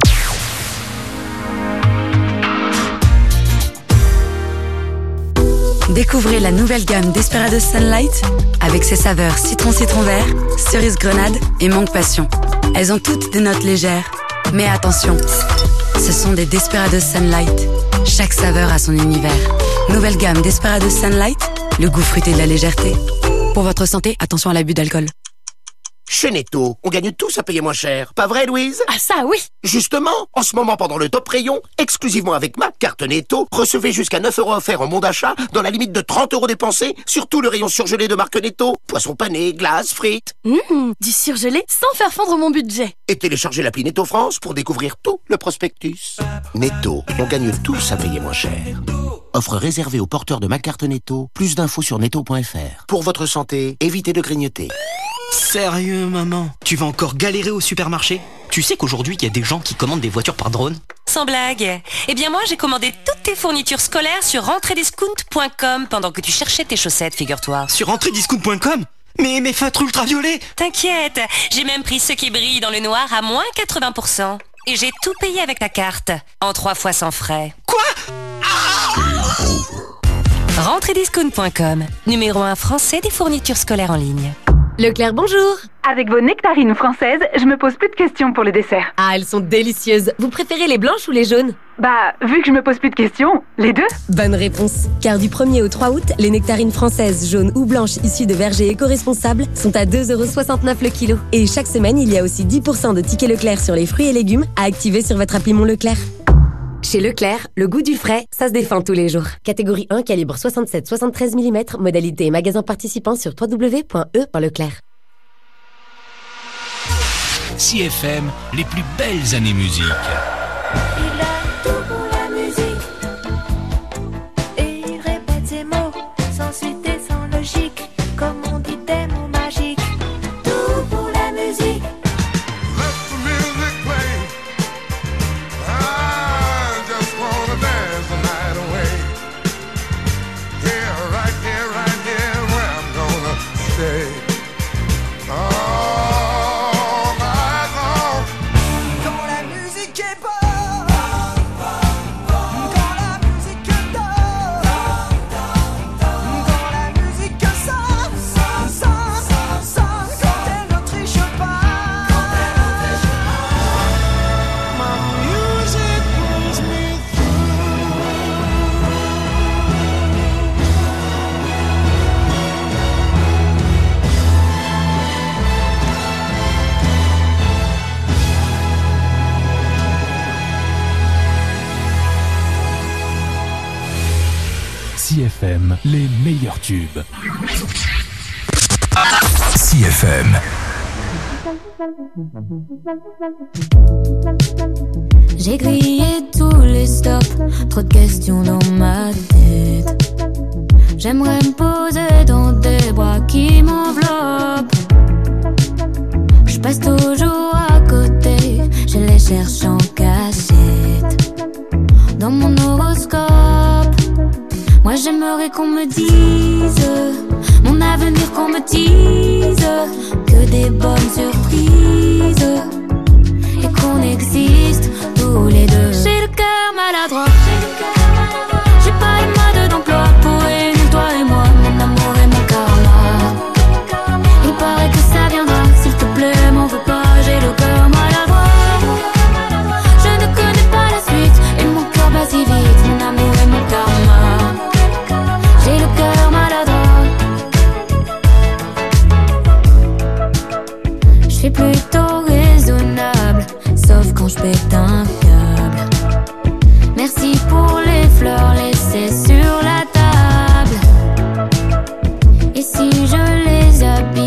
Découvrez la nouvelle gamme Desperados Sunlight avec ses saveurs citron vert, cerise grenade et mangue passion. Elles ont toutes des notes légères, mais attention, ce sont des Desperados Sunlight. Chaque saveur a son univers. Nouvelle gamme Desperados Sunlight, le goût fruité de la légèreté. Pour votre santé, attention à l'abus d'alcool. Chez Netto, on gagne tous à payer moins cher. Pas vrai, Louise? Ah ça, oui. Justement, en ce moment, pendant le top rayon, exclusivement avec ma carte Netto, recevez jusqu'à 9 € offerts en bon d'achat dans la limite de 30 € dépensés sur tout le rayon surgelé de marque Netto. Poissons panés, glaces, frites. Du surgelé sans faire fondre mon budget. Et téléchargez l'appli Netto France pour découvrir tout le prospectus. Netto, on gagne tous à payer moins cher. Offre réservée aux porteurs de ma carte Netto. Plus d'infos sur netto.fr. Pour votre santé, évitez de grignoter. Sérieux, maman? Tu vas encore galérer au supermarché? Tu sais qu'aujourd'hui, il y a des gens qui commandent des voitures par drone? Sans blague. Eh bien moi, j'ai commandé toutes tes fournitures scolaires sur rentrediscount.com pendant que tu cherchais tes chaussettes, figure-toi. Sur rentrediscount.com? Mais mes feutres ultraviolets! T'inquiète, j'ai même pris ceux qui brillent dans le noir à moins 80%. Et j'ai tout payé avec ta carte, en 3 fois sans frais. Quoi? Rentrediscount.com, numéro 1 français des fournitures scolaires en ligne. Leclerc, bonjour. Avec vos nectarines françaises, je me pose plus de questions pour le dessert. Ah, elles sont délicieuses. Vous préférez les blanches ou les jaunes? Bah, vu que je me pose plus de questions, les deux. Bonne réponse. Car du 1er au 3 août, les nectarines françaises jaunes ou blanches issues de vergers éco-responsables sont à 2,69 € le kilo. Et chaque semaine, il y a aussi 10% de tickets Leclerc sur les fruits et légumes à activer sur votre appli Mon Leclerc. Chez Leclerc, le goût du frais, ça se défend tous les jours. Catégorie 1, calibre 67-73 mm, modalité et magasin participant sur www.e.leclerc. CFM, les plus belles années musique. Il a tout pour la musique. Et il répète ses mots, sans suite et sans logique. Comme on dit des mots magiques. Tout pour la musique. Let the music play. I just wanna dance the night away. Here, right here, where I'm gonna stay. CFM, les meilleurs tubes. CFM. J'ai grillé tous les stops, trop de questions dans ma tête. J'aimerais me poser dans des bras qui m'enveloppent. Je passe toujours à côté, je les cherche en cachette. Dans mon horoscope, moi j'aimerais qu'on me dise mon avenir, qu'on me dise que des bonnes surprises et qu'on existe tous les deux. J'ai le cœur maladroit, j'ai pas le mode d'emploi pour réunir toi et moi, mon amour et mon karma. Il paraît que ça viendra, s'il te plaît m'en veux pas, j'ai le cœur maladroit. Je ne connais pas la suite et mon cœur bat si vite, mon amour et mon karma. J'ai le cœur maladroit. Je suis plutôt raisonnable, sauf quand je pète un câble. Merci pour les fleurs laissées sur la table. Et si je les abîme,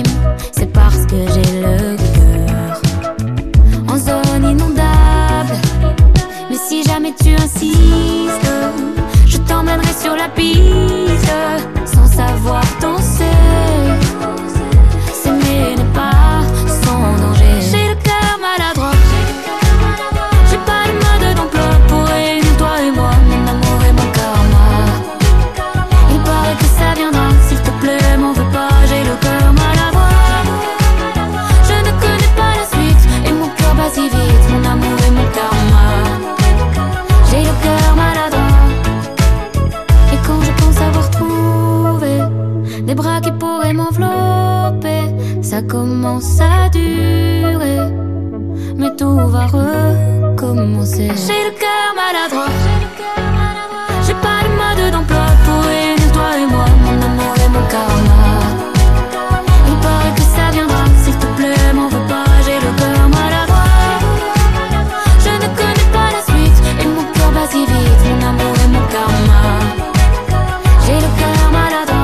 commence à durer, mais tout va recommencer. J'ai le cœur maladroit, j'ai pas de mode d'emploi pour réunir toi et moi, mon amour et mon karma. Il paraît que ça viendra, s'il te plaît, m'en veux pas, j'ai le cœur maladroit. Je ne connais pas la suite, et mon cœur bat si vite, mon amour et mon karma. J'ai le cœur maladroit.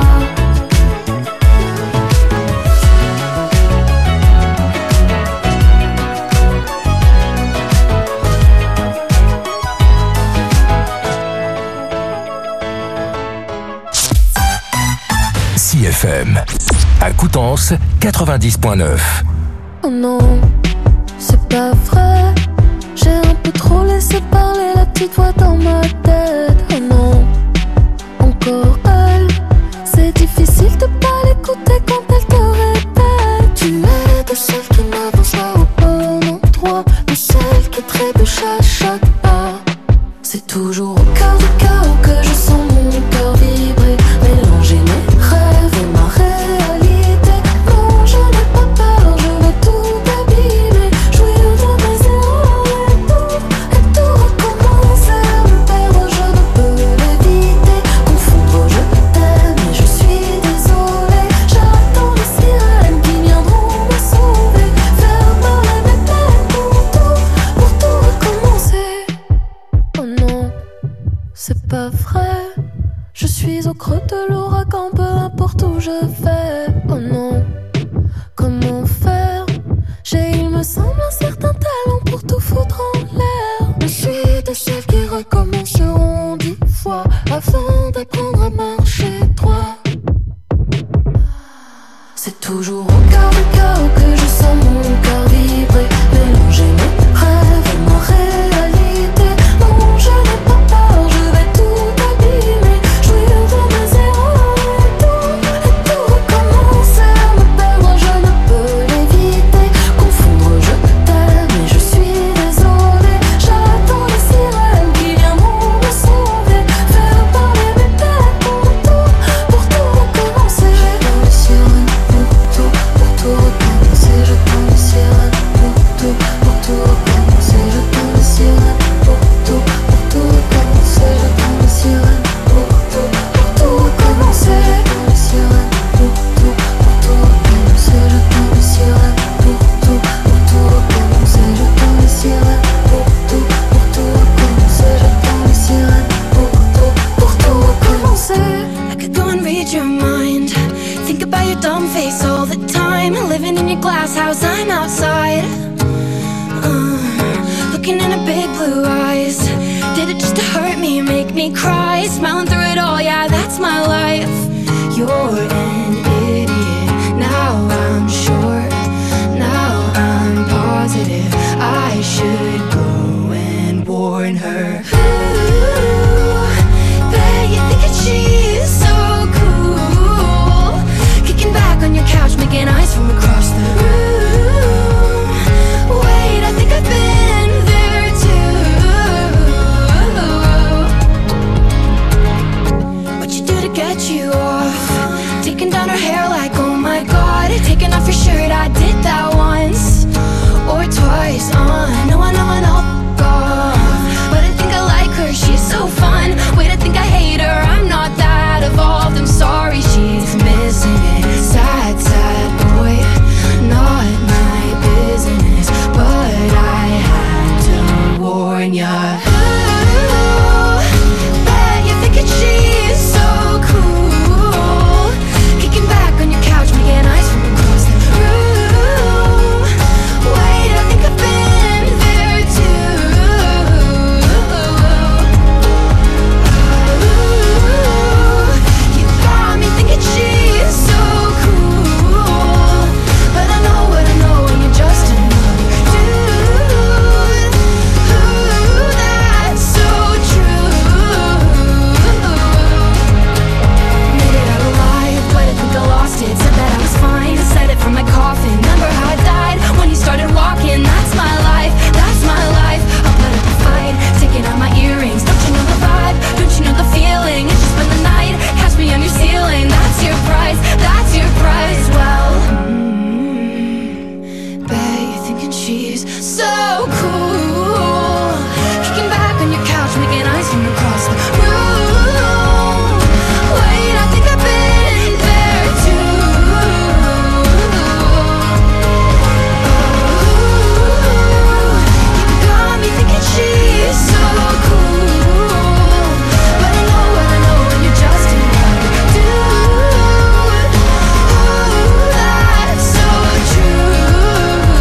CFM à Coutances 90.9. Oh non, c'est pas vrai. J'ai un peu trop laissé parler la petite voix dans ma tête. Oh non, encore elle. C'est difficile de pas l'écouter quand elle te répète. Tu es de celle qui n'avance pas au bon endroit, de celle qui trébuche à chaque pas. C'est toujours au cœur du chaos que je sens mon cœur vibrer, mélanger mes rêves et ma réalité. Non, je n'ai pas peur, je vais tout abîmer, jouir de mes erreurs et tout recommencer. Me perdre, je ne peux l'éviter, confondre, je t'aime et je suis désolée. J'attends les sirènes qui viendront me sauver, faire parler mes peines pour tout recommencer. Oh non, c'est pas vrai. Je suis au creux de l'ouragan, peu importe où je vais. Oh non, comment faire? J'ai, il me semble, un certain talent pour tout foutre en l'air. Je suis de celles qui recommenceront 10 fois avant d'apprendre à marcher droit. C'est toujours au cœur du chaos que je sens mon cœur vibrer, mélanger mes rêves et ma réalité. Non, je n'ai pas peur, je vais tout abîmer, jouir de mes erreurs et tout recommencer. Me perdre, je ne peux l'éviter, confondre, je t'aime et je suis désolée. J'attends les sirènes qui viendront me sauver, faire parler mes peines pour tout recommencer. J'attends les sirènes pour tout recommencer. J'attends les sirènes pour tout recommencer. J'attends les sirènes pour tout recommencer. J'attends les sirènes pour tout recommencer. J'attends les sirènes pour tout recommencer. J'attends les sirènes pour tout recommencer. J'attends les sirènes pour tout recommencer. J'attends les sirènes pour tout recommencer. I could go and read your mind, think about your dumb face all the time, living in your glass house, I'm outside, looking in her big blue eyes. Did it just to hurt me, make me cry? Smiling through it all, yeah, that's my life. You're an idiot, now I'm sure, now I'm positive I should go and warn her. Ooh, bet you think that she is so cool, kicking back on your couch, making eyes from across the room. Wait, I think I've been there too. What you do to get you off, taking down so